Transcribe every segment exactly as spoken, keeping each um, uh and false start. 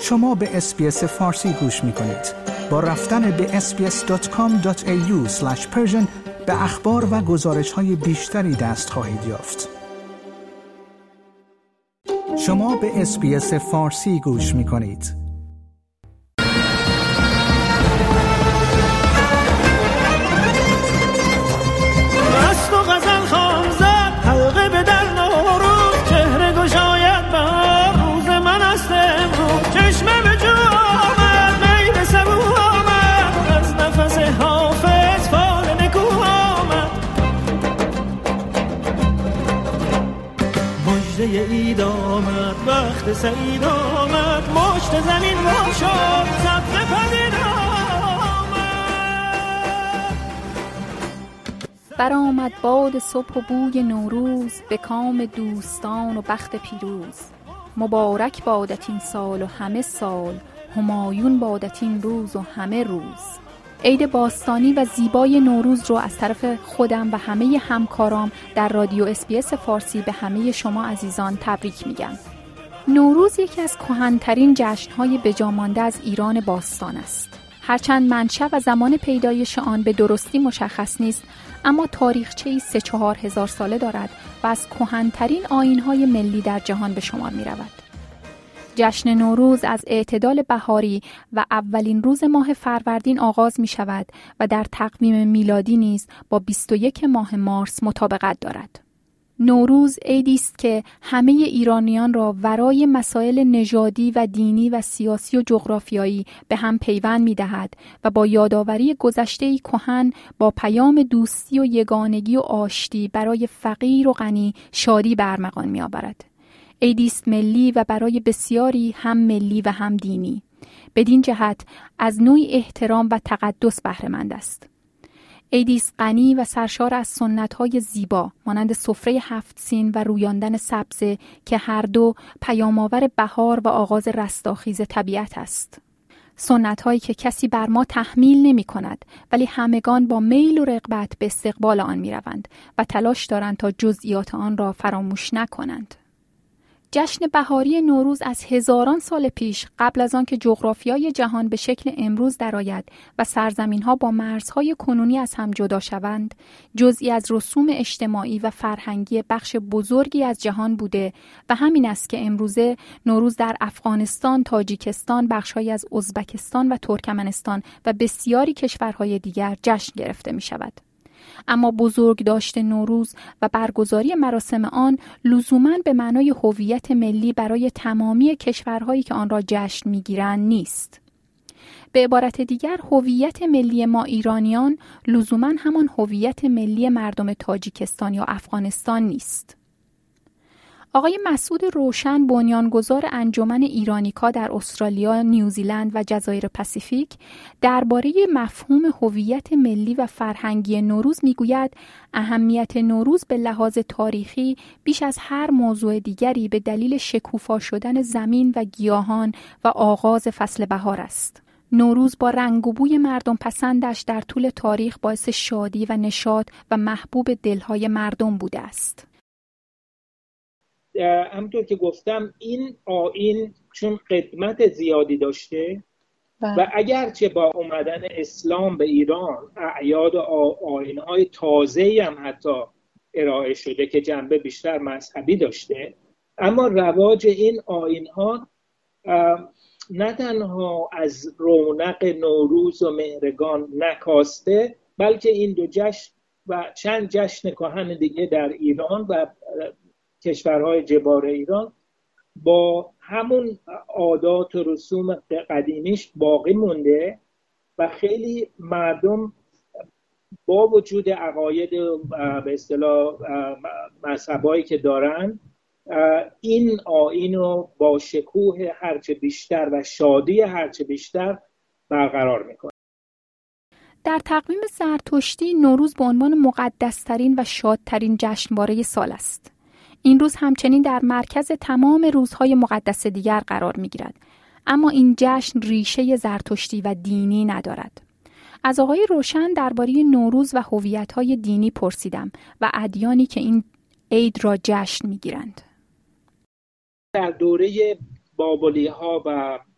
شما به اس‌بی‌اس فارسی گوش می‌کنید. با رفتن به اس بی اس دات کام دات ای یو اسلش پرشن به اخبار و گزارش‌های بیشتری دست خواهید یافت. شما به اس‌بی‌اس فارسی گوش می‌کنید. اید آمد وقت سعید آمد مشت زمین وا شد سبز پدید آمد. برآمد باد صبح و بوی نوروز به کام دوستان و بخت پیروز. مبارک بادت این سال و همه سال، همایون بادت این روز و همه روز. عید باستانی و زیبای نوروز رو از طرف خودم و همه همکارام در رادیو اس‌بی‌اس فارسی به همه شما عزیزان تبریک میگم. نوروز یکی از کهن‌ترین جشن‌های بجامانده از ایران باستان است. هرچند منشأ و زمان پیدایش آن به درستی مشخص نیست، اما تاریخچه‌ای سه چهار هزار ساله دارد و از کهن‌ترین آیین‌های ملی در جهان به شمار می‌رود. جشن نوروز از اعتدال بهاری و اولین روز ماه فروردین آغاز می شود و در تقویم میلادی نیز با بیست و یک ماه مارس مطابقت دارد. نوروز عیدی است که همه ایرانیان را ورای مسائل نژادی و دینی و سیاسی و جغرافیایی به هم پیوند می دهد و با یادآوری گذشته‌ای کهن با پیام دوستی و یگانگی و آشتی برای فقیر و غنی شادی به ارمغان می آورد. عیدی است ملی و برای بسیاری هم ملی و هم دینی. بدین جهت از نوعی احترام و تقدس بهره مند است. عیدی است غنی و سرشار از سنت‌های زیبا مانند سفره هفت سین و رویاندن سبزه که هر دو پیام‌آور بهار و آغاز رستاخیز طبیعت است. سنت‌هایی که کسی بر ما تحمیل نمی‌کند، ولی همگان با میل و رغبت به استقبال آن می‌روند و تلاش دارند تا جزئیات آن را فراموش نکنند. جشن بهاری نوروز از هزاران سال پیش قبل از آن که جغرافیای جهان به شکل امروز درآید و سرزمین‌ها با مرزهای کنونی از هم جدا شوند، جزئی از رسوم اجتماعی و فرهنگی بخش بزرگی از جهان بوده و همین است که امروزه نوروز در افغانستان، تاجیکستان، بخش‌هایی از ازبکستان و ترکمنستان و بسیاری کشورهای دیگر جشن گرفته می‌شود. اما بزرگ داشته نوروز و برگزاری مراسم آن لزوماً به معنای هویت ملی برای تمامی کشورهایی که آن را جشن می‌گیرند نیست. به عبارت دیگر هویت ملی ما ایرانیان لزوماً همان هویت ملی مردم تاجیکستان یا افغانستان نیست. آقای مسعود روشن بنیانگذار انجمن ایرانیکا در استرالیا، نیوزیلند و جزایر پاسیفیک درباره مفهوم هویت ملی و فرهنگی نوروز میگوید اهمیت نوروز به لحاظ تاریخی بیش از هر موضوع دیگری به دلیل شکوفا شدن زمین و گیاهان و آغاز فصل بهار است. نوروز با رنگ و بوی مردم پسندش در طول تاریخ باعث شادی و نشاط و محبوب دلهای مردم بوده است. همونطور که گفتم این آیین چون قدمت زیادی داشته بله. و اگرچه با اومدن اسلام به ایران اعیاد و آیین‌های تازه‌ای هم حتی ارائه شده که جنبه بیشتر مذهبی داشته، اما رواج این آیین‌ها نه تنها از رونق نوروز و مهرگان نکاسته، بلکه این دو جشن و چند جشن کهن دیگه در ایران و کشورهای جبار ایران با همون عادات و رسوم قدیمیش باقی مونده و خیلی مردم با وجود عقاید به اصطلاح مذهبایی که دارن این آیین رو با شکوه هرچه بیشتر و شادی هرچه بیشتر برقرار میکنه. در تقویم زرتشتی نوروز به عنوان مقدس‌ترین و شادترین جشنواره سال است. این روز همچنین در مرکز تمام روزهای مقدس دیگر قرار می‌گیرد، اما این جشن ریشه زرتشتی و دینی ندارد. از آقای روشن درباره نوروز و هویت‌های دینی پرسیدم و ادیانی که این عید را جشن می‌گیرند. در دوره بابلی‌ها و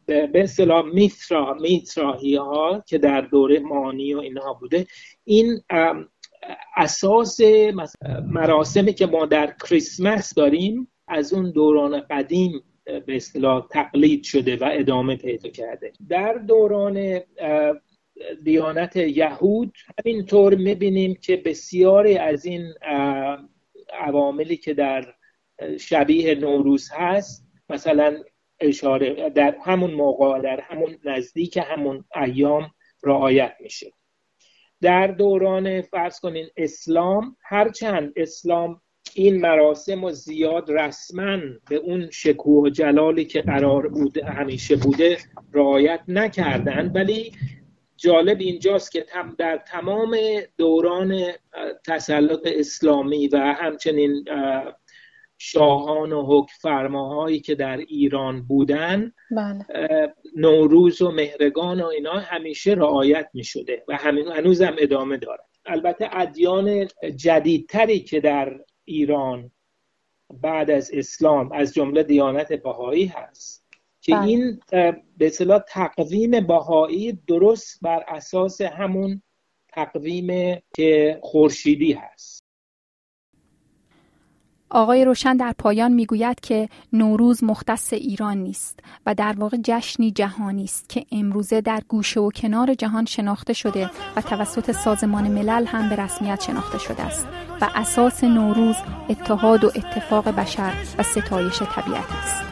به اصطلاح میترا میتراهی ها که در دوره مانی و اینها بوده، این اساس مراسمی که ما در کریسمس داریم از اون دوران قدیم به اصطلاح تقلید شده و ادامه پیدا کرده. در دوران دیانت یهود همینطور میبینیم که بسیاری از این عواملی که در شبیه نوروز هست مثلا اشاره در همون موقع در همون نزدیک همون ایام رعایت میشه. در دوران فرض کنین اسلام، هرچند اسلام این مراسم رو زیاد رسما به اون شکوه و جلالی که قرار بود همیشه بوده رعایت نکردن، ولی جالب اینجاست که در تمام دوران تسلط اسلامی و همچنین شاهان و حکمفرماهایی که در ایران بودن، بله. نوروز و مهرگان و اینا همیشه رعایت می شده و همین هنوز هم ادامه داره. البته ادیان جدیدتری که در ایران بعد از اسلام از جمله دیانت بهایی هست که بله. این به اصطلاح تقویم بهایی درست بر اساس همون تقویم که خورشیدی هست. آقای روشن در پایان میگوید که نوروز مختص ایران نیست و در واقع جشنی جهانی است که امروزه در گوشه و کنار جهان شناخته شده و توسط سازمان ملل هم به رسمیت شناخته شده است و اساس نوروز اتحاد و اتفاق بشر و ستایش طبیعت است.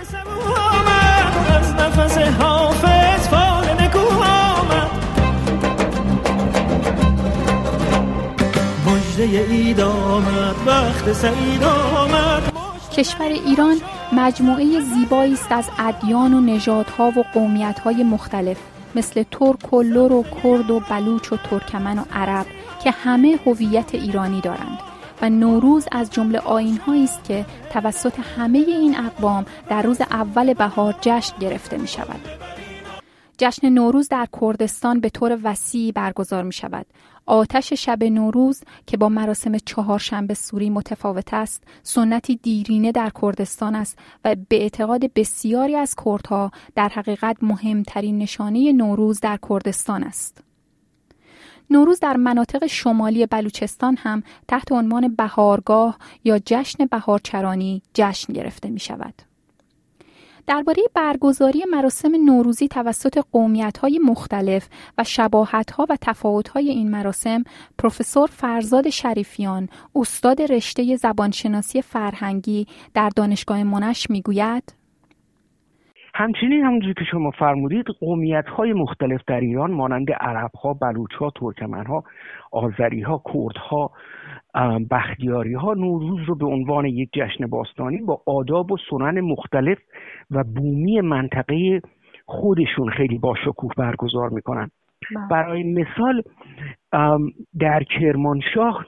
کشور ایران مجموعه زیبایی است از ادیان و نژادها و قومیت‌های مختلف مثل ترک و لر و کرد و بلوچ و ترکمن و عرب که همه هویت ایرانی دارند و نوروز از جمله آیین‌هایی است که توسط همه این اقوام در روز اول بهار جشن گرفته می‌شود. جشن نوروز در کردستان به طور وسیع برگزار می شود. آتش شب نوروز که با مراسم چهارشنبه سوری متفاوت است، سنتی دیرینه در کردستان است و به اعتقاد بسیاری از کردها در حقیقت مهمترین نشانه نوروز در کردستان است. نوروز در مناطق شمالی بلوچستان هم تحت عنوان بهارگاه یا جشن بهارچرانی جشن گرفته می شود. درباره برگزاری مراسم نوروزی توسط قومیت‌های مختلف و شباهت‌ها و تفاوت‌های این مراسم، پروفسور فرزاد شریفیان، استاد رشته زبانشناسی فرهنگی در دانشگاه منش میگوید: همچنین همونجوری که شما فرمودید قومیت‌های مختلف در ایران مانند عرب‌ها، بلوچ‌ها، ترکمن‌ها، آذری‌ها، کردها، بختیاری‌ها نوروز رو به عنوان یک جشن باستانی با آداب و سنن مختلف و بومی منطقه خودشون خیلی با شکوه برگزار میکنن. برای مثال در کرمانشاه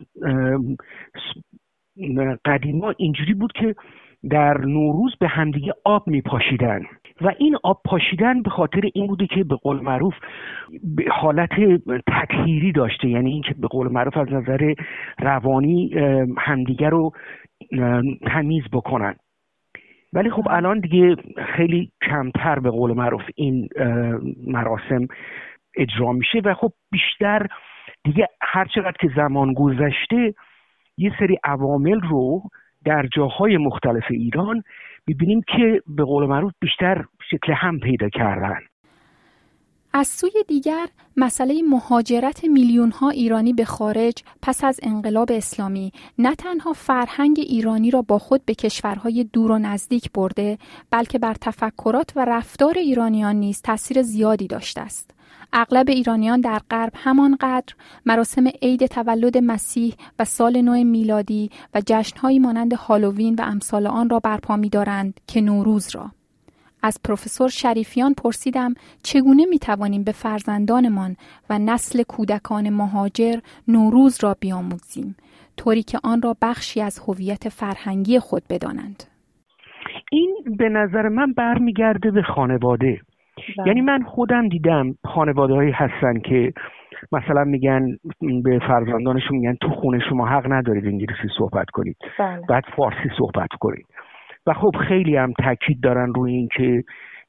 قدیما اینجوری بود که در نوروز به همدیگه آب میپاشیدن و این آب پاشیدن به خاطر این بوده که به قول معروف حالت تطهیری داشته، یعنی این که به قول معروف از نظر روانی همدیگه رو تمیز بکنن. ولی خب الان دیگه خیلی کمتر به قول معروف این مراسم اجرا میشه و خب بیشتر دیگه هر چقدر که زمان گذشته یه سری عوامل رو در جاهای مختلف ایران ببینیم که به قول معروف بیشتر شکل هم پیدا کردن. از سوی دیگر مسئله مهاجرت میلیون‌ها ایرانی به خارج پس از انقلاب اسلامی نه تنها فرهنگ ایرانی را با خود به کشورهای دور و نزدیک برده، بلکه بر تفکرات و رفتار ایرانیان نیز تأثیر زیادی داشته است. اغلب ایرانیان در غرب همانقدر مراسم عید تولد مسیح و سال نو میلادی و جشن‌هایی مانند هالووین و امثال آن را برپا می‌دارند که نوروز را. از پروفسور شریفیان پرسیدم چگونه می‌توانیم به فرزندانمان و نسل کودکان مهاجر نوروز را بیاموزیم، طوری که آن را بخشی از هویت فرهنگی خود بدانند. این به نظر من برمیگرده به خانواده. بله. یعنی من خودم دیدم خانواده‌هایی هستن که مثلا میگن به فرزندانشون میگن تو خونه شما حق ندارید انگلیسی صحبت کنید. بله. بعد فارسی صحبت کنید. و خب خیلی هم تاکید دارن روی این که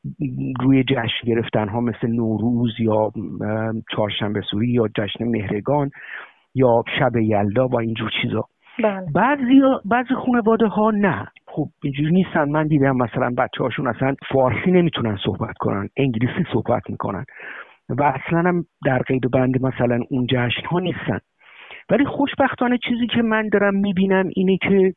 روی جشن گرفتن ها مثل نوروز یا چهارشنبه سوری یا جشن مهرگان یا شب یلدا و اینجور چیزا. بله. بعضی بعضی خانواده ها نه، خب اینجوری نیستن. من دیدم مثلا بچه هاشون اصلا فارسی نمیتونن صحبت کنن، انگلیسی صحبت میکنن و اصلا هم در قید و بند مثلا اون جشن ها نیستن. ولی خوشبختانه چیزی که من دارم میبینم اینه که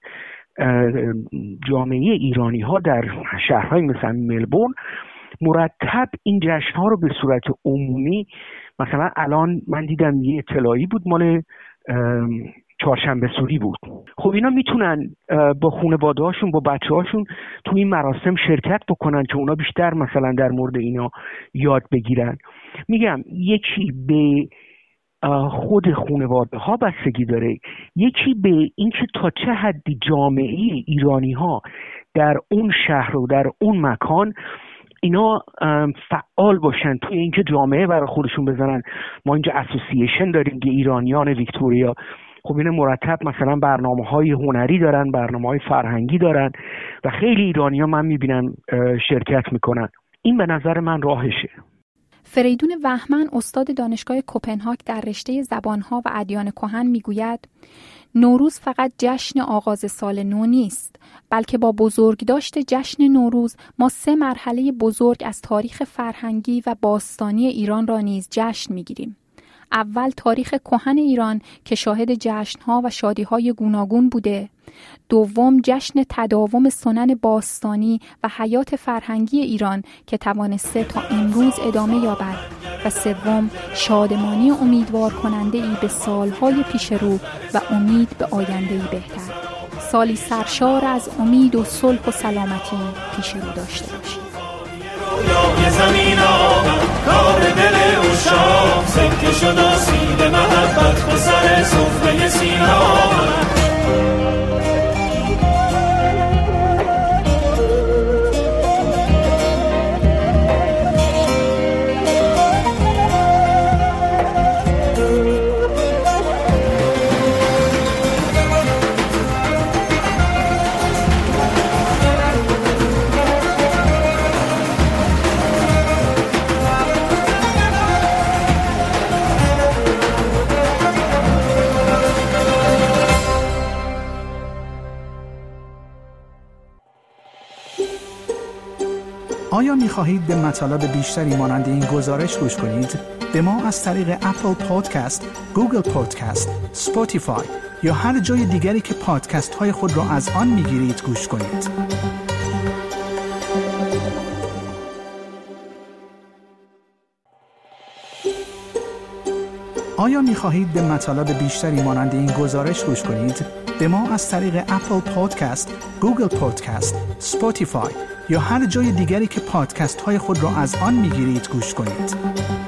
جامعه ایرانی ها در شهرهای مثل ملبورن مرتب این جشن ها رو به صورت عمومی، مثلا الان من دیدم یه اطلاعی بود مال چهارشنبه سوری بود، خب اینا میتونن با خانواده هاشون با بچه هاشون تو این مراسم شرکت بکنن که اونا بیشتر مثلا در مورد اینا یاد بگیرن. میگم یکی به خود خانواده ها بستگی داره، یکی به اینکه تا چه حدی جامعه ایرانی ها در اون شهر و در اون مکان اینا فعال باشن توی اینکه جامعه برای خودشون بزنن. ما اینجا اسوسییشن داریم که ایرانیان ویکتوریا، خب اینا مرتب مثلا برنامه‌های هنری دارن، برنامه‌های فرهنگی دارن و خیلی ایرانی‌ها من می‌بینم شرکت میکنن. این به نظر من راهشه. فریدون وهمن استاد دانشگاه کوپنهاگ در رشته زبانها و ادیان کهن میگوید نوروز فقط جشن آغاز سال نو نیست، بلکه با بزرگداشت جشن نوروز ما سه مرحله بزرگ از تاریخ فرهنگی و باستانی ایران را نیز جشن میگیریم. اول تاریخ کهن ایران که شاهد جشن‌ها و شادی‌های گوناگون بوده. دوم جشن تداوم سنن باستانی و حیات فرهنگی ایران که توانسته تا امروز ادامه یابد. و سوم شادمانی امیدوار کننده ای به سالهای پیش رو و امید به آینده ای بهتر. سالی سرشار از امید و صلح و سلامتی پیش رو داشته باشید. رویای زمین آمد کار دل عشاق، سکه شد آسیب محبت به سر سفره سینا آمد. آیا می‌خواهید به مطالب بیشتری مانند این گزارش گوش کنید؟ به ما از طریق اپل پادکست، گوگل پادکست، اسپاتیفای یا هر جای دیگری که پادکست‌های خود را از آن می‌گیرید گوش کنید. آیا می‌خواهید به مطالب بیشتری مانند این گزارش گوش کنید؟ به ما از طریق اپل پادکست، گوگل پادکست، اسپاتیفای یا هر جای دیگری که پادکست های خود را از آن میگیرید گوش کنید.